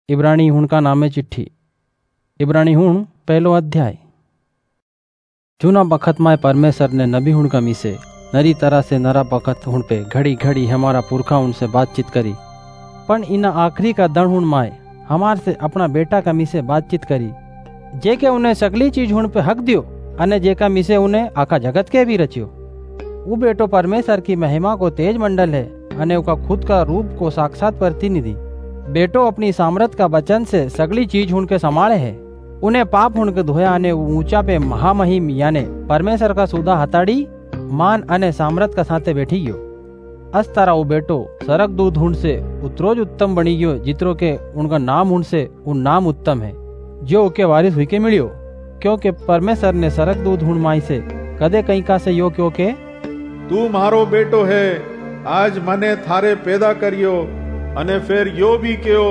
इब्रानी हुण का नामे चिट्ठी। इब्रानी हुण पहलो अध्याय। जूना बखत में परमेश्वर ने नबी हुण कमी से नरी तरह से नरा बखत हुण पे घड़ी घड़ी हमारा पुरखा उनसे बातचीत करी, पण इन आखिरी का दण हुण माए हमार से अपना बेटा कमी से बातचीत करी, जेके उन्हें सगली चीज हुण पे हक दियो अने जेका मिसे उन्हें आखा जगत के भी रचियो। वो बेटो परमेश्वर की महिमा को तेज मंडल है अने उका खुद का रूप को साक्षात प्रतिनिधि। बेटो अपनी सामर्थ का वचन से सगली चीज हुण के संभाळे है। उन्हें पाप हुण के धोया अने ऊंचा पे महामहिम याने परमेश्वर का सुधा हताड़ी मान अने सामर्थ का साथे बैठी गयो। अस तारा वो बेटो सरक दूध हुण से उतरोज उत्तम बनी गयो, जितरो के उनका नाम हुण से उन नाम उत्तम है जो के वारिस हुई के मिलियो। क्योंकि परमेश्वर ने सरक दूध हुण माई से कदे कहीं का से यो क्यों के तू मारो बेटो है, आज मने थारे पैदा करियो अने फिर यो भी कहो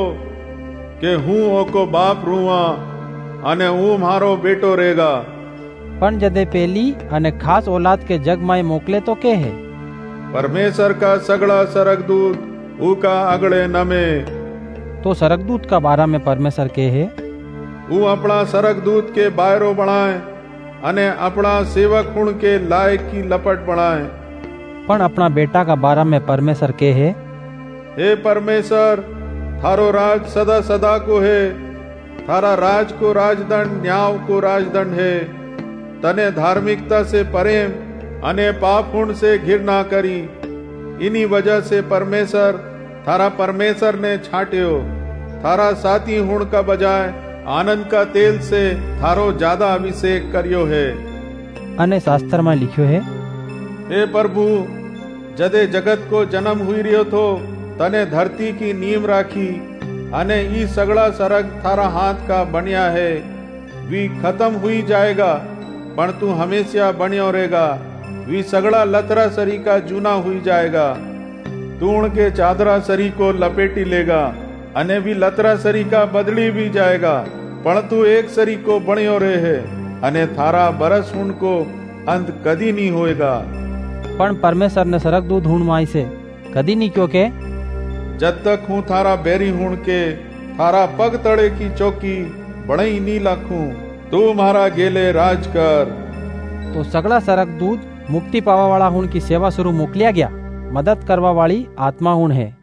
के हूँ ओको बाप रुआ अने हूँ मारो बेटो रहेगा। पण जदे पहली अने खास औलाद के जग माई मोकले तो के है परमेश्वर का सगड़ा सरकदूत ऊका अगड़े नमे। तो सरकदूत का बारा में परमेश्वर के है ऊ अपना सरकदूत के बायरो बनाए अने अपना सेवक हुण के लायक की लपट बनाए। पण अपना बेटा का बारा में परमेश्वर के है हे परमेश्वर, थारो राज सदा सदा को है, थारा राज को राजदंड न्याय को राजदंड है। तने धार्मिकता से प्रेम अने पाप हुण से घृणा करी। इन्हीं वजह से परमेश्वर थारा परमेश्वर ने छाट्यो, थारा साथी हुण का बजाय आनंद का तेल से थारो ज्यादा अभिषेक करियो है। अने शास्त्र में लिखियो है, हे प्रभु, जदे जगत को जन्म हुई रियो थो तने धरती की नींव राखी अने ई सगड़ा सरग थारा हाथ का बनिया है। वी खत्म हुई जाएगा पण तू हमेशा बनियो रहेगा। वी सगड़ा लतरा सरी का जूना हुई जाएगा। तू उनके चादरा सरी को लपेटी लेगा अने वी लतरा सरी का बदली भी जाएगा, पण तू एक सरी को बनियो रहे है अने थारा बरस हुण को अंत कदी नहीं होएगा। पण परमेश्वर ने सरक दूध हुण माई से कदी नहीं क्यों के जब तक हूँ थारा बैरी हुण के थारा पग तड़े की चौकी बड़ई नी लाखूं, तू मारा गेले राज कर। तो सगड़ा सरक दूध मुक्ति पावा वाला हुण की सेवा शुरू मोकलिया गया, मदद करवा वाली आत्मा हुण है।